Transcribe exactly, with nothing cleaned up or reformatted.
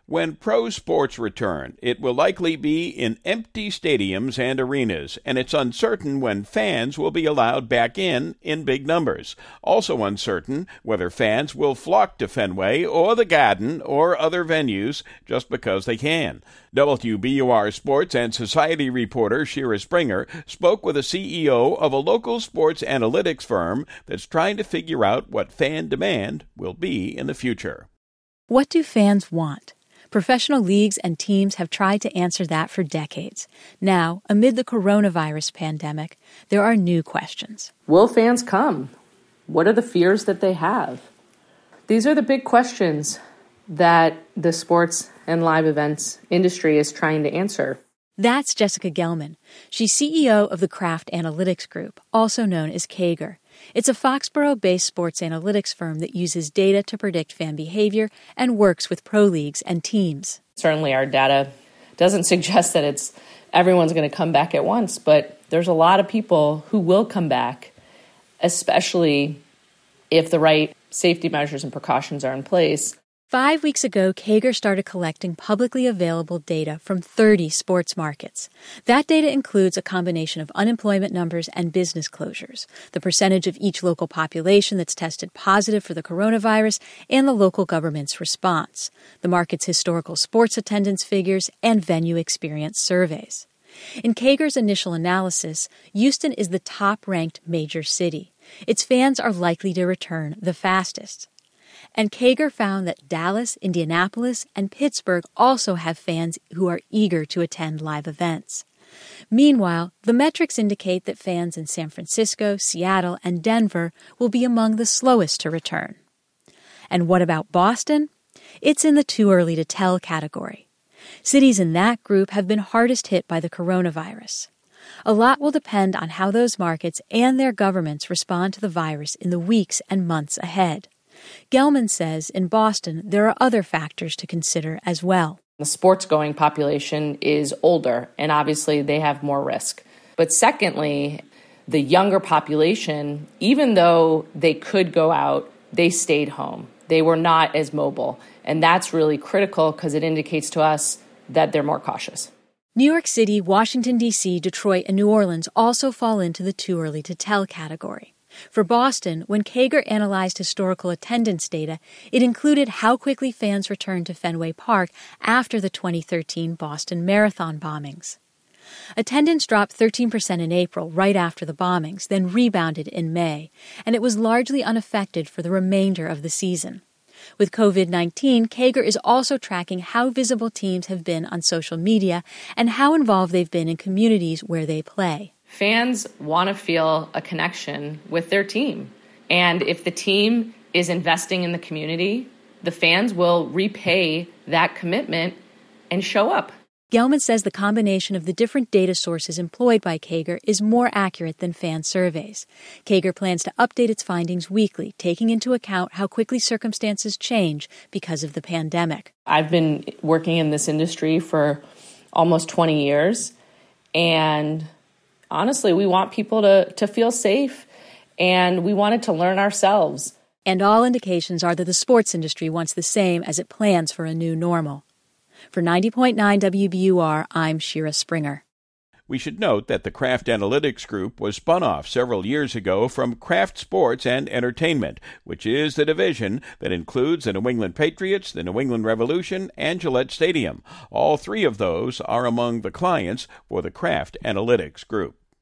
When pro sports return, it will likely be in empty stadiums and arenas, and it's uncertain when fans will be allowed back in in big numbers. Also uncertain whether fans will flock to Fenway or the Garden or other venues just because they can. W B U R sports and society reporter Shira Springer spoke with a C E O of a local sports analytics firm that's trying to figure out what fan demand will be in the future. What do fans want? Professional leagues and teams have tried to answer that for decades. Now, amid the coronavirus pandemic, there are new questions. Will fans come? What are the fears that they have? These are the big questions that the sports and live events industry is trying to answer. That's Jessica Gelman. She's C E O of the Kraft Analytics Group, also known as CAGR. It's a Foxborough-based sports analytics firm that uses data to predict fan behavior and works with pro leagues and teams. Certainly our data doesn't suggest that it's everyone's going to come back at once, but there's a lot of people who will come back, especially if the right safety measures and precautions are in place. Five weeks ago, CAGR started collecting publicly available data from thirty sports markets. That data includes a combination of unemployment numbers and business closures, the percentage of each local population that's tested positive for the coronavirus, and the local government's response, the market's historical sports attendance figures, and venue experience surveys. In CAGR's initial analysis, Houston is the top-ranked major city. Its fans are likely to return the fastest. And CAGR found that Dallas, Indianapolis, and Pittsburgh also have fans who are eager to attend live events. Meanwhile, the metrics indicate that fans in San Francisco, Seattle, and Denver will be among the slowest to return. And what about Boston? It's in the too early to tell category. Cities in that group have been hardest hit by the coronavirus. A lot will depend on how those markets and their governments respond to the virus in the weeks and months ahead. Gelman says in Boston there are other factors to consider as well. The sports-going population is older, and obviously they have more risk. But secondly, the younger population, even though they could go out, they stayed home. They were not as mobile. And that's really critical because it indicates to us that they're more cautious. New York City, Washington, D C, Detroit, and New Orleans also fall into the too early to tell category. For Boston, when CAGR analyzed historical attendance data, it included how quickly fans returned to Fenway Park after the twenty thirteen Boston Marathon bombings. Attendance dropped thirteen percent in April, right after the bombings, then rebounded in May, and it was largely unaffected for the remainder of the season. With covid nineteen, CAGR is also tracking how visible teams have been on social media and how involved they've been in communities where they play. Fans want to feel a connection with their team. And if the team is investing in the community, the fans will repay that commitment and show up. Gelman says the combination of the different data sources employed by CAGR is more accurate than fan surveys. CAGR plans to update its findings weekly, taking into account how quickly circumstances change because of the pandemic. I've been working in this industry for almost twenty years, and honestly, we want people to, to feel safe, and we wanted to learn ourselves. And all indications are that the sports industry wants the same as it plans for a new normal. For ninety point nine W B U R, I'm Shira Springer. We should note that the Kraft Analytics Group was spun off several years ago from Kraft Sports and Entertainment, which is the division that includes the New England Patriots, the New England Revolution, and Gillette Stadium. All three of those are among the clients for the Kraft Analytics Group.